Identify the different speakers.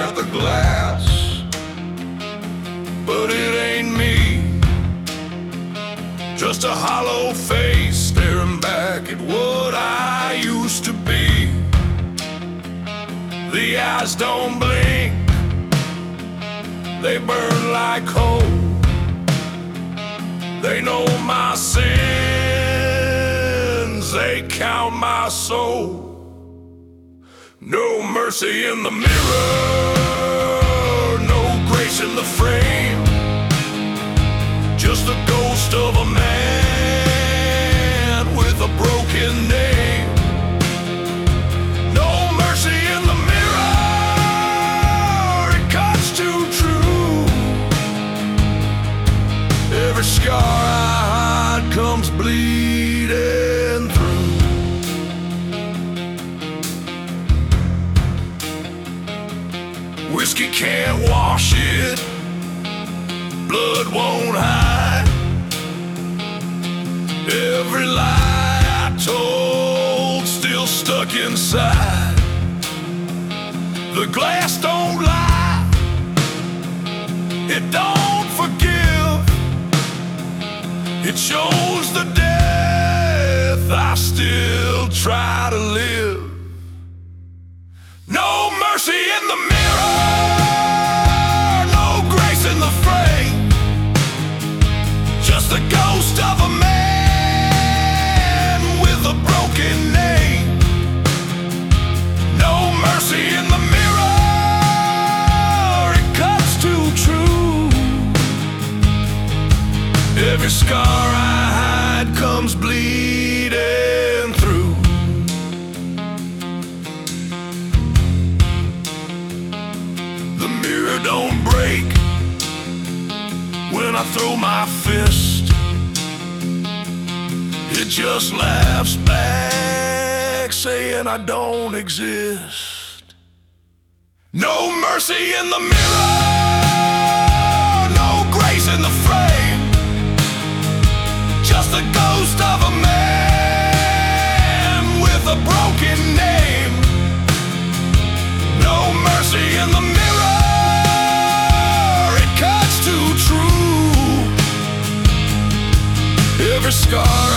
Speaker 1: at the glass, but it ain't me. Just a hollow face staring back at what I used to be. The eyes don't blink, they burn like coal. They know my sins, they count my soul. No mercy in the mirror, no grace in the frame. Just the ghost of a man with a broken name. No mercy in the mirror, it cuts too true. Every scar I hide comes bleeding through. Whiskey can't wash it, blood won't hide. Every lie I told still stuck inside. The glass don't lie, it don't forgive. It shows the death I still try to live. No mercy in the mirror, no grace in the frame. Just the ghost of a man with a broken name. No mercy in the mirror, it cuts too true. Every scar I hide comes bleeding through. The mirror don't break when I throw my fist. It just laughs back, saying I don't exist. No mercy in the mirror, no grace in the frame. Just the ghost of a man with a broken name. No mercy in the mirror, it cuts too true. Every scar